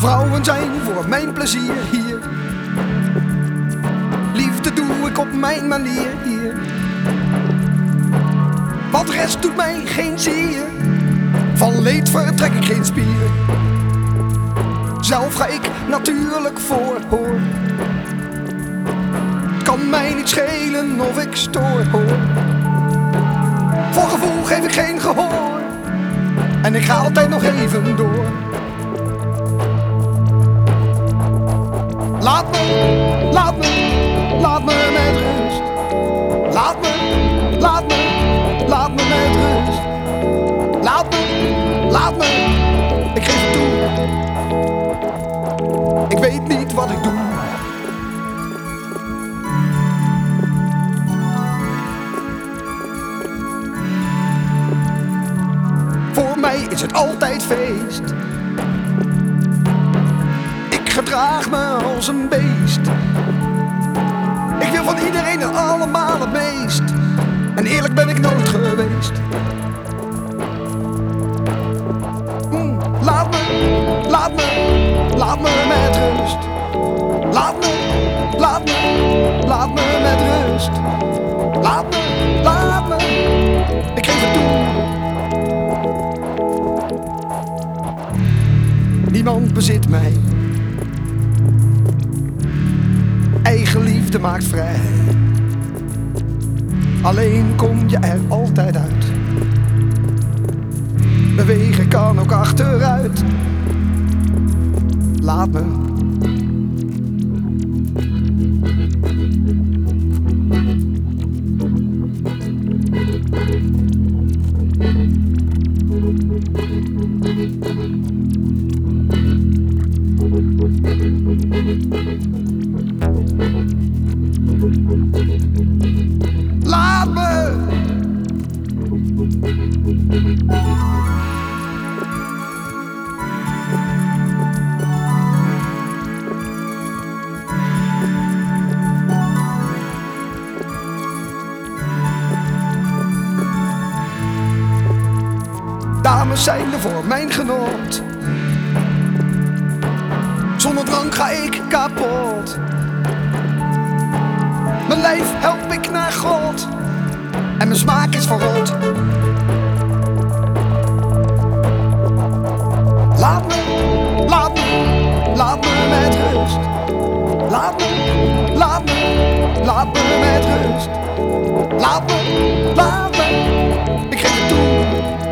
Vrouwen zijn voor mijn plezier hier. Liefde doe ik op mijn manier hier. Wat rest doet mij geen zeer. Van leed vertrek ik geen spier. Zelf ga ik natuurlijk voor, hoor. Kan mij niet schelen of ik stoor, hoor. Voor gevoel geef ik geen gehoor. En ik ga altijd nog even door. Laat me, laat me, laat me met rust. Laat me, laat me, laat me met rust. Laat me, ik geef het toe. Ik weet niet wat ik doe. Voor mij is het altijd feest. Ik gedraag me als een beest. Ik wil van iedereen en allemaal het meest. En eerlijk ben ik nooit geweest. Laat me, laat me, laat me met rust. Laat me, laat me, laat me met rust. Laat me, ik geef het toe. Niemand bezit mij. Eigen liefde maakt vrij. Alleen kom je er altijd uit. Bewegen kan ook achteruit. Laat me. Laat me. Dames zijn er voor mijn genot. Zonder drank ga ik kapot. Mijn lijf help ik naar God. En mijn smaak is verrot. Laat me, laat me, laat me met rust. Laat me, laat me, laat me met rust. Laat me, ik geef het toe.